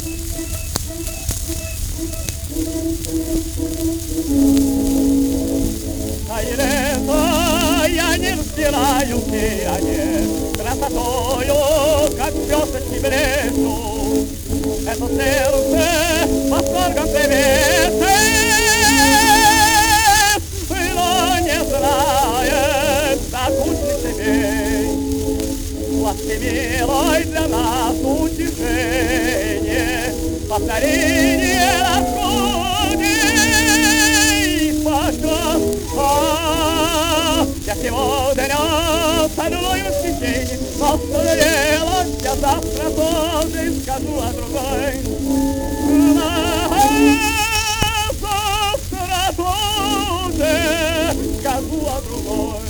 А лето я не разбираю, где они красотою, как звездочки в лесу. Это сердце восторгом плывет, но не знает закутных цепей. Ласки милой для нас утешение, повторение расходей. Я сегодня царную восхищение, но согрелась я завтра тоже скажу о другой. Завтра тоже скажу о другой.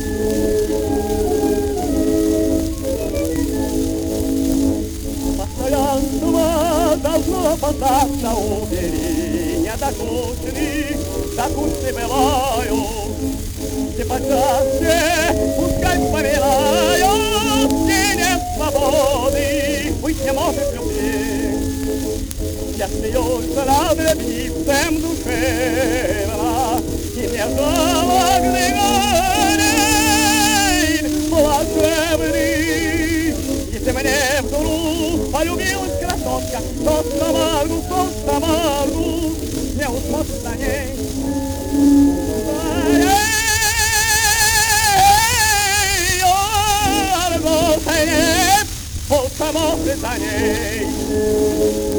Постоянство должно опасаться, убери недокучный, докучный бываю. И почаще пускай вспоминаю, где нет свободы, быть не может любви. Я смеюсь над ребницем душевно, и мне жалобный горень волшебный. Если мне в дуру полюбилась красотка, то Самаргу, не усмотрит на ней. Посмотрит за ней.